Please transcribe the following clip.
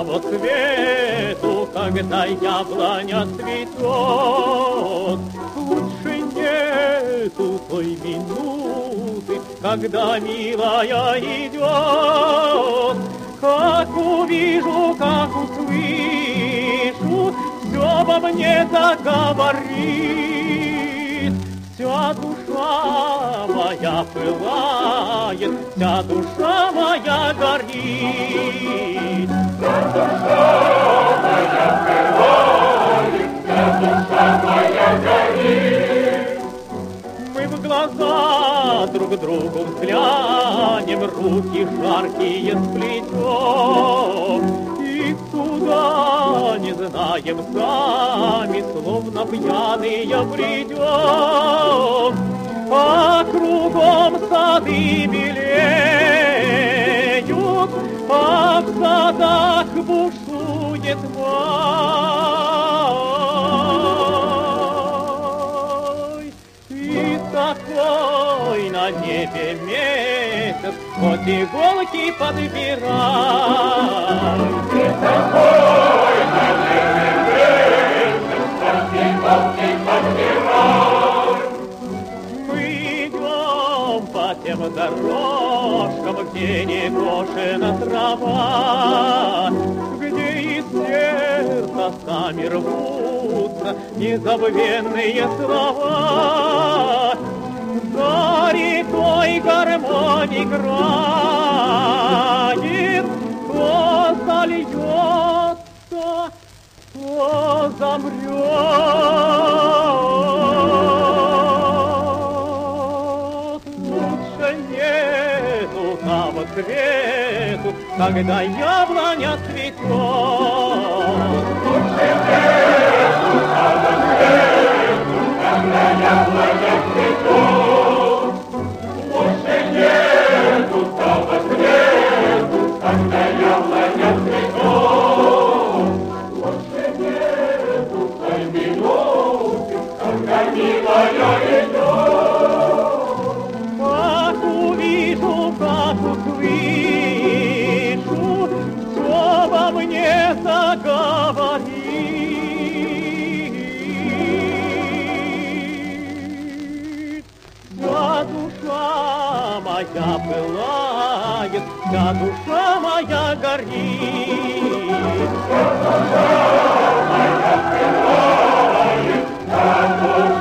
того свету, когда яблоня цветет. Лучше нету той минуты, когда милая идет. Как увижу, как услышу, все во мне заговорит. Вся душа моя пылает, вся душа моя горит. Вся душа моя пылает, вся душа моя горит. Мы в глаза друг другу взглянем, руки жаркие сплетем, и туда не знаем сами, словно пьяные бредем. А кругом сады белеют, а в садах бушует май. И такой на небе месяц, хоть иголки подбирай. И такой на небе месяц, хоть иголки подбирай. Мы идем по тем дорожкам, где не кошена трава, где из сердца сами рвутся незабвенные слова. За рекой гармонь играет, то зальется, то замрет. Лучше нету того свету, когда яблоня цветет. Лучше нету того свету, когда яблоня цветет. Лучше нету того свету, когда яблоня цветет. Лучше нету той минуты, когда милая идет. Как увижу, как услышу, все во мне заговорит. Вся душа моя пылает, вся душа моя горит. Вся душа моя пылает, вся душа